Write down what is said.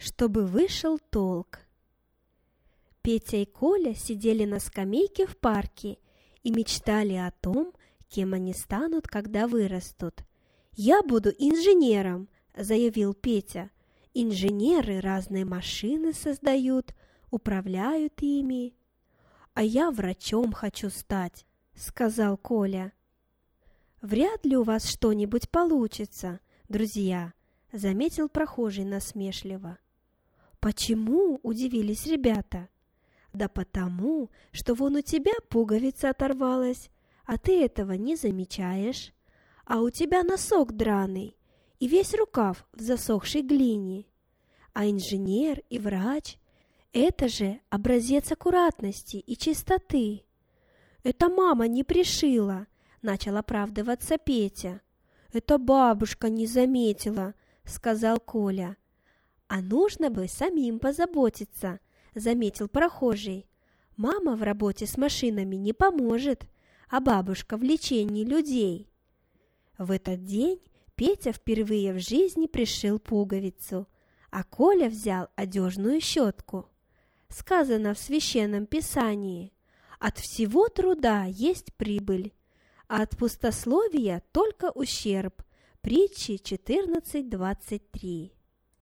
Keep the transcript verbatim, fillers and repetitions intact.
чтобы вышел толк. Петя и Коля сидели на скамейке в парке и мечтали о том, кем они станут, когда вырастут. «Я буду инженером», – заявил Петя. «Инженеры разные машины создают, управляют ими». «А я врачом хочу стать», – сказал Коля. «Вряд ли у вас что-нибудь получится, друзья», – заметил прохожий насмешливо. «Почему?» – удивились ребята. «Да потому, что вон у тебя пуговица оторвалась, а ты этого не замечаешь, а у тебя носок драный и весь рукав в засохшей глине. А инженер и врач – это же образец аккуратности и чистоты». «Это мама не пришила», – начал оправдываться Петя. «Это бабушка не заметила», – сказал Коля. «А нужно бы самим позаботиться», – заметил прохожий. «Мама в работе с машинами не поможет, а бабушка в лечении людей». В этот день Петя впервые в жизни пришил пуговицу, а Коля взял одежную щетку. Сказано в Священном Писании: «От всего труда есть прибыль, а от пустословия только ущерб». Притчи четырнадцать двадцать три.